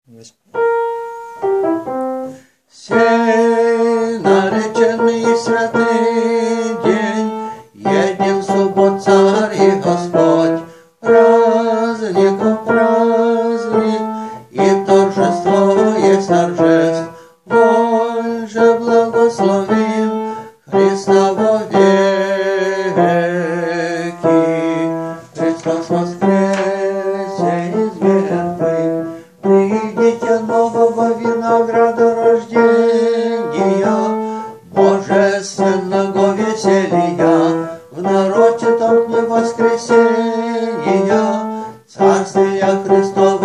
Сей нареченный и святый день, един суббот Царь и Господь, праздников праздник, и торжество есть торжеств. Вон же благословим Христа во веки. Христос воскресе из мертвых, придите нового винограда рождения, божественного веселья, в народе там дни воскресения, царствия Христова.